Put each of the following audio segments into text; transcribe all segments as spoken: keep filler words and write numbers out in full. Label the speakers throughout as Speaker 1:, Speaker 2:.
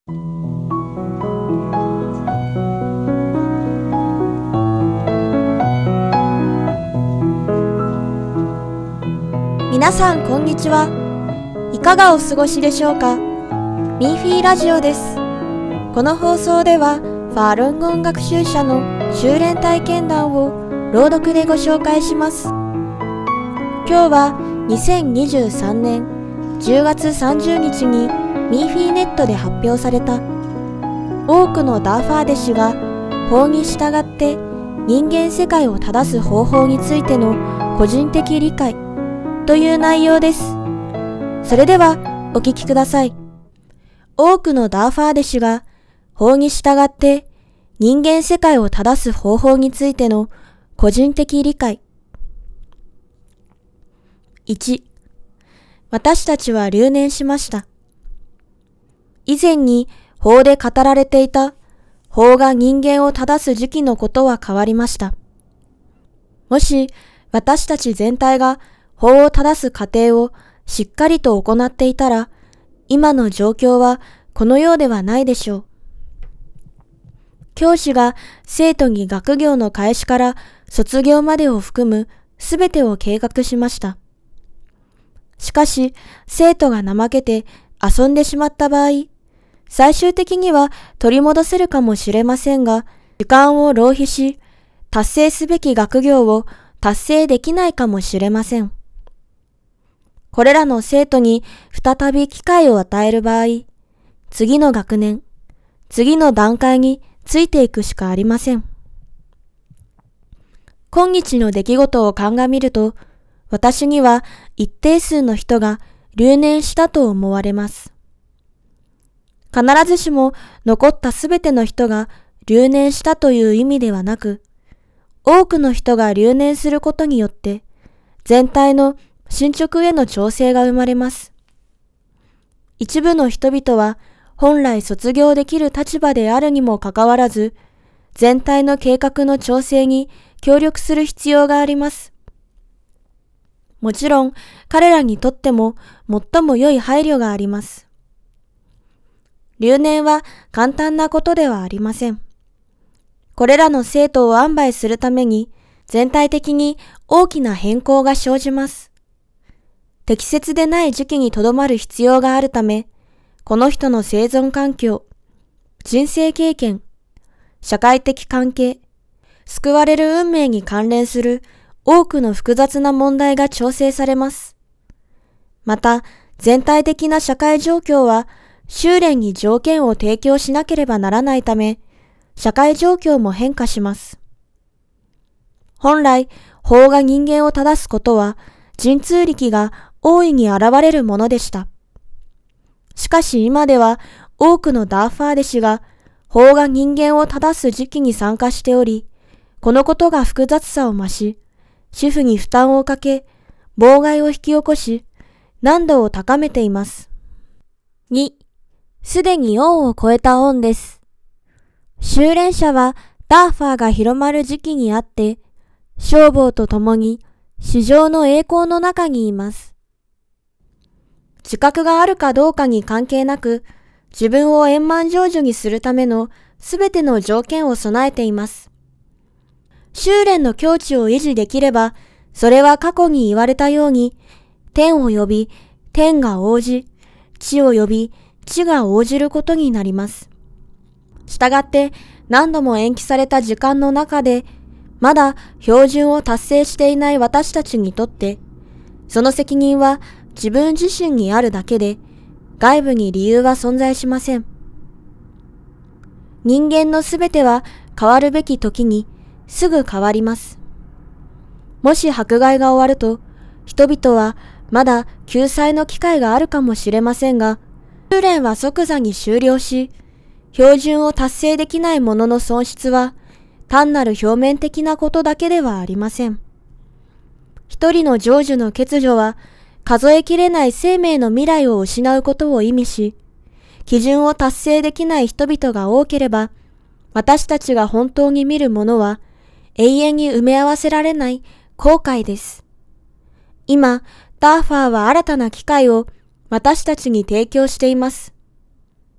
Speaker 1: 皆さんこんにちは。いかがお過ごしでしょうか。ミーフィーラジオです。この放送ではファールンゴン学習者の修練体験談を朗読でご紹介します。今日はにせんにじゅうさんねんじゅうがつさんじゅうにちにミーフィーネットで発表された多くのダーファー弟子が法に従って人間世界を正す方法についての個人的理解という内容です。それではお聞きください。多くのダーファー弟子が法に従って人間世界を正す方法についての個人的理解。いち、私たちは留年しました。以前に法で語られていた法が人間を正す時期のことは変わりました。もし私たち全体が法を正す過程をしっかりと行っていたら、今の状況はこのようではないでしょう。教師が生徒に学業の開始から卒業までを含むすべてを計画しました。しかし、生徒が怠けて遊んでしまった場合、最終的には取り戻せるかもしれませんが、時間を浪費し、達成すべき学業を達成できないかもしれません。これらの生徒に再び機会を与える場合、次の学年、次の段階についていくしかありません。今日の出来事を鑑みると、私には一定数の人が留年したと思われます。必ずしも残ったすべての人が留年したという意味ではなく、多くの人が留年することによって、全体の進捗への調整が生まれます。一部の人々は本来卒業できる立場であるにもかかわらず、全体の計画の調整に協力する必要があります。もちろん彼らにとっても最も良い配慮があります。留年は簡単なことではありません。これらの生徒を安排するために全体的に大きな変更が生じます。適切でない時期にとどまる必要があるため、この人の生存環境、人生経験、社会的関係、救われる運命に関連する多くの複雑な問題が調整されます。また、全体的な社会状況は修練に条件を提供しなければならないため、社会状況も変化します。本来、法が人間を正すことは、神通力が大いに現れるものでした。しかし今では多くのダーファー弟子が法が人間を正す時期に参加しており、このことが複雑さを増し、主婦に負担をかけ、妨害を引き起こし、難度を高めています。に、すでに恩を超えた恩です。修練者はダーファーが広まる時期にあって、勝負と共に至上の栄光の中にいます。自覚があるかどうかに関係なく、自分を円満成就にするためのすべての条件を備えています。修練の境地を維持できれば、それは過去に言われたように、天を呼び、天が応じ、地を呼び、地が応じることになります。したがって何度も延期された時間の中で、まだ標準を達成していない私たちにとって、その責任は自分自身にあるだけで、外部に理由は存在しません。人間のすべては変わるべき時にすぐ変わります。もし迫害が終わると、人々はまだ救済の機会があるかもしれませんが、修練は即座に終了し、標準を達成できないものの損失は、単なる表面的なことだけではありません。一人の成就の欠如は、数えきれない生命の未来を失うことを意味し、基準を達成できない人々が多ければ、私たちが本当に見るものは、永遠に埋め合わせられない後悔です。今、ダーファーは新たな機会を私たちに提供しています。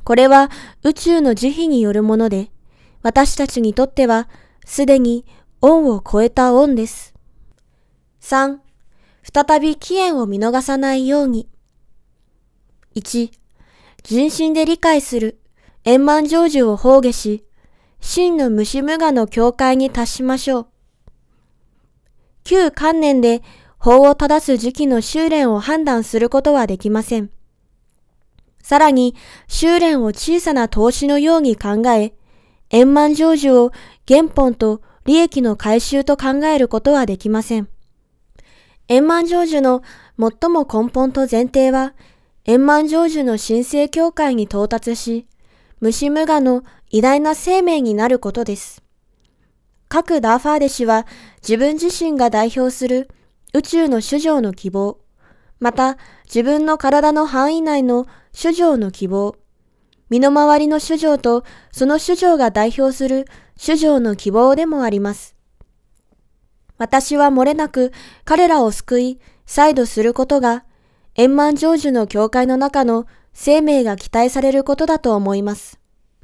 Speaker 1: これは宇宙の慈悲によるもので、私たちにとってはすでに恩を超えた恩です。さん、再び起源を見逃さないように。いち、人心で理解する円満成就を崩下し、真の無私無我の境界に達しましょう。旧観念で法を正す時期の修練を判断することはできません。さらに、修練を小さな投資のように考え、円満成就を原本と利益の回収と考えることはできません。円満成就の最も根本と前提は、円満成就の神聖境界に到達し、無私無我の偉大な生命になることです。各ダーファー弟子は自分自身が代表する宇宙の主情の希望、また自分の体の範囲内の主情の希望、身の回りの主情とその主情が代表する主情の希望でもあります。私は漏れなく彼らを救い、再度することが円満成就の境界の中の生命が期待されることだと思います。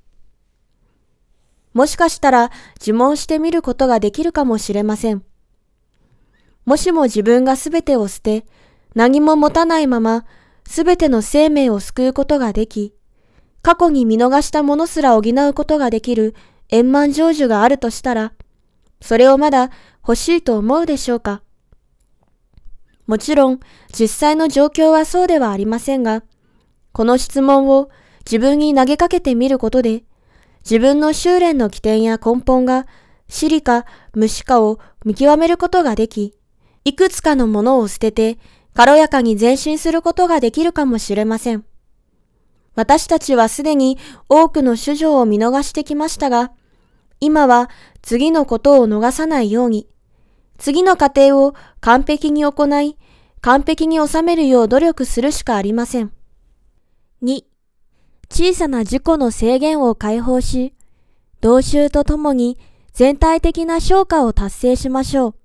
Speaker 1: もしかしたら自問してみることができるかもしれません。もしも自分がすべてを捨て、何も持たないまま、すべての生命を救うことができ、過去に見逃したものすら補うことができる円満成就があるとしたら、それをまだ欲しいと思うでしょうか。もちろん、実際の状況はそうではありませんが、この質問を自分に投げかけてみることで、自分の修練の起点や根本が私利か無私かを見極めることができ、いくつかのものを捨てて軽やかに前進することができるかもしれません。私たちはすでに多くの主情を見逃してきましたが、今は次のことを逃さないように、次の過程を完璧に行い、完璧に収めるよう努力するしかありません。に、小さな自己の制限を解放し、同修とともに全体的な昇華を達成しましょう。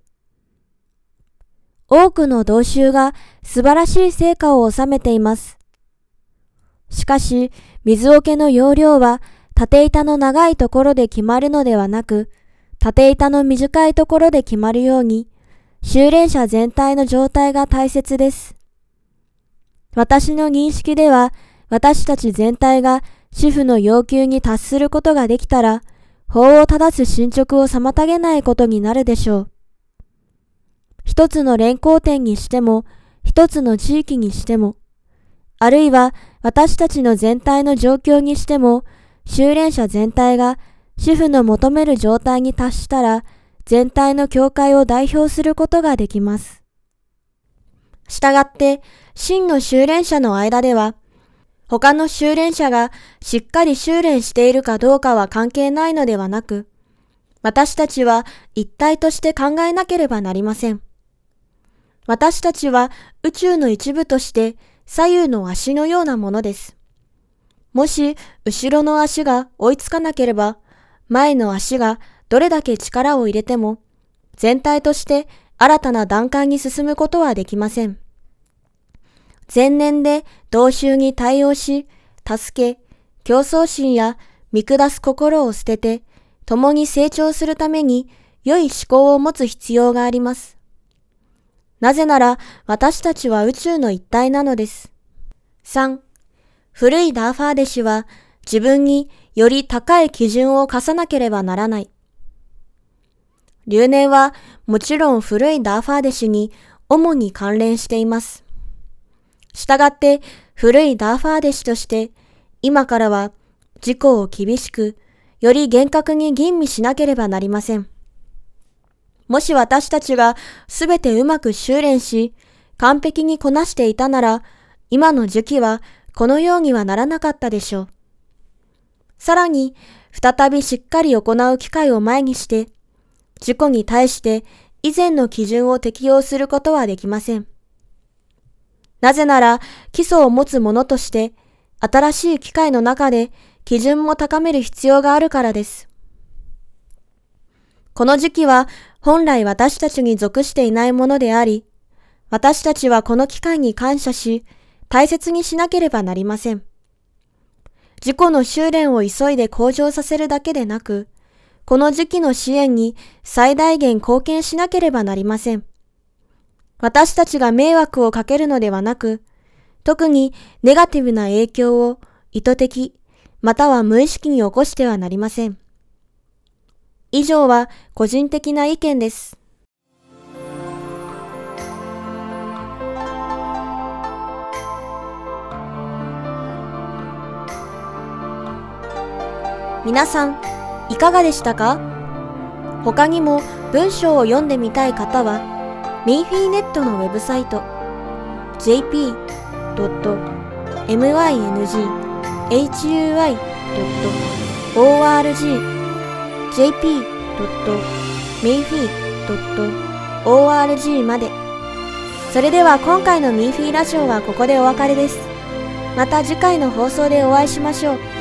Speaker 1: 多くの同修が素晴らしい成果を収めています。しかし、水桶の容量は縦板の長いところで決まるのではなく、縦板の短いところで決まるように、修練者全体の状態が大切です。私の認識では、私たち全体が主婦の要求に達することができたら、法を正す進捗を妨げないことになるでしょう。一つの連行点にしても、一つの地域にしても、あるいは私たちの全体の状況にしても、修練者全体が主婦の求める状態に達したら、全体の境界を代表することができます。したがって、真の修練者の間では、他の修練者がしっかり修練しているかどうかは関係ないのではなく、私たちは一体として考えなければなりません。私たちは宇宙の一部として左右の足のようなものです。もし後ろの足が追いつかなければ、前の足がどれだけ力を入れても、全体として新たな段階に進むことはできません。前年で同修に対応し、助け、競争心や見下す心を捨てて、共に成長するために良い思考を持つ必要があります。なぜなら私たちは宇宙の一体なのです。さん、古いダーファー弟子は自分により高い基準を課さなければならない。留年はもちろん古いダーファー弟子に主に関連しています。したがって古いダーファー弟子として今からは自己を厳しくより厳格に吟味しなければなりません。もし私たちがすべてうまく修練し完璧にこなしていたなら今の時期はこのようにはならなかったでしょう。さらに再びしっかり行う機会を前にして自己に対して以前の基準を適用することはできません。なぜなら基礎を持つ者として新しい機会の中で基準も高める必要があるからです。この時期は本来私たちに属していないものであり、私たちはこの機会に感謝し大切にしなければなりません。 自己の修練を急いで向上させるだけでなく、この時期の支援に最大限貢献しなければなりません。私たちが迷惑をかけるのではなく、特にネガティブな影響を意図的または無意識に起こしてはなりません。以上は個人的な意見です。皆さん、いかがでしたか？他にも文章を読んでみたい方は、ミンフィーネットのウェブサイト ジェイピードットミンフィードットオーアールジー ジェイピードットミンフィードットオーアールジー まで。それでは今回のミンフィーラジオはここでお別れです。また次回の放送でお会いしましょう。